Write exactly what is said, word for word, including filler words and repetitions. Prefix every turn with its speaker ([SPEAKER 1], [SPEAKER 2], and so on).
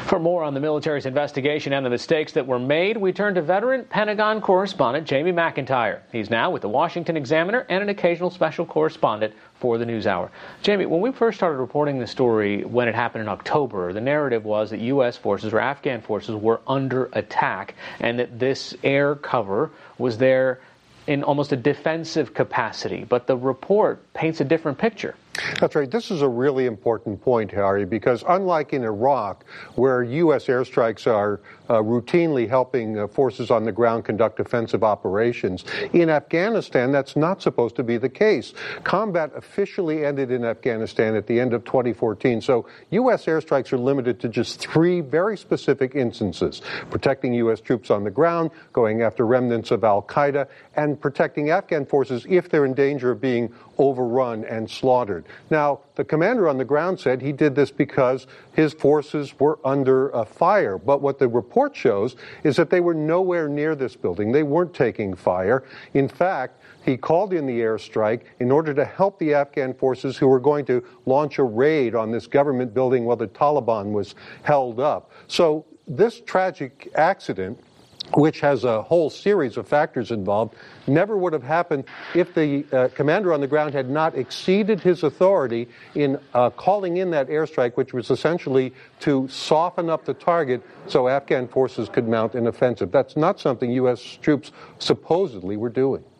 [SPEAKER 1] For more on the military's investigation and the mistakes that were made, we turn to veteran Pentagon correspondent Jamie McIntyre. He's now with the Washington Examiner and an occasional special correspondent for the NewsHour. Jamie, when we first started reporting the story when it happened in October, the narrative was that U S forces or Afghan forces were under attack and that this air cover was there in almost a defensive capacity. But the report paints a different picture.
[SPEAKER 2] That's right. This is a really important point, Harry, because unlike in Iraq, where U S airstrikes are uh, routinely helping uh, forces on the ground conduct offensive operations, in Afghanistan, that's not supposed to be the case. Combat officially ended in Afghanistan at the end of twenty fourteen, so U S airstrikes are limited to just three very specific instances: protecting U S troops on the ground, going after remnants of al-Qaeda, and protecting Afghan forces if they're in danger of being overrun and slaughtered. Now, the commander on the ground said he did this because his forces were under uh, fire. But what the report shows is that they were nowhere near this building. They weren't taking fire. In fact, he called in the airstrike in order to help the Afghan forces who were going to launch a raid on this government building while the Taliban was held up. So this tragic accident, which has a whole series of factors involved, never would have happened if the uh, commander on the ground had not exceeded his authority in uh, calling in that airstrike, which was essentially to soften up the target so Afghan forces could mount an offensive. That's not something U S troops supposedly were doing.